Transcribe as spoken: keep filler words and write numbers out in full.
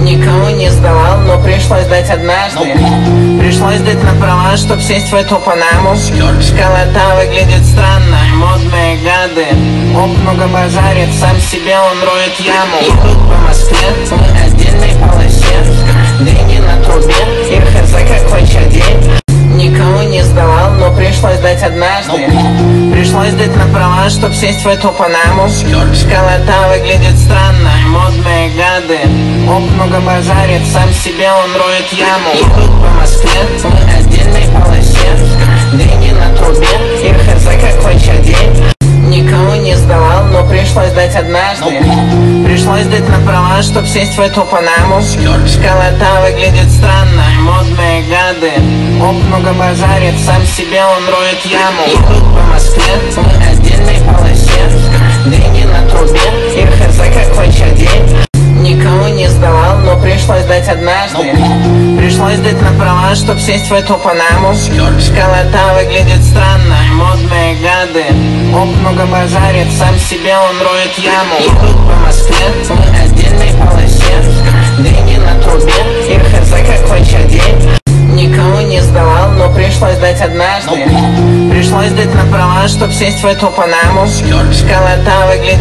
Никого не сдавал, но пришлось дать однажды. Пришлось дать на права, чтоб сесть в эту Панаму. Школота выглядит странно, модные гады. Оп, много базарит, сам себе он роет яму. И тут по Москве в отдельной полосе деньги на трубе, и хз какой чадей. Никого не сдавал, но пришлось дать однажды. Пришлось дать на права, чтоб сесть в эту Панаму. Школота выглядит странно, модные гады. Оп, много базарит, сам себе он роет яму. И тут по Москве в отдельной полосе деньги на трубе, и хз какой чадей. Никого не сдавал, но пришлось дать однажды. Пришлось дать на права, чтоб сесть в эту Панаму. Школота выглядит странно, модные гады. Оп, много базарит, сам себе он роет яму. И тут по Москве в отдельной полосе деньги на трубе, и хз какой чадей. Никого не сдавал, но пришлось дать однажды. Пришлось дать на права, чтоб сесть в эту Панаму. Школота выглядит странно, модные гады. Оп, много базарит, сам себе он роет яму. И тут по Москве в отдельной полосе деньги на трубе, и хз какой чадей. Никого не сдавал, но пришлось дать однажды. Пришлось дать на права, чтоб сесть в эту Панаму. Школота выглядит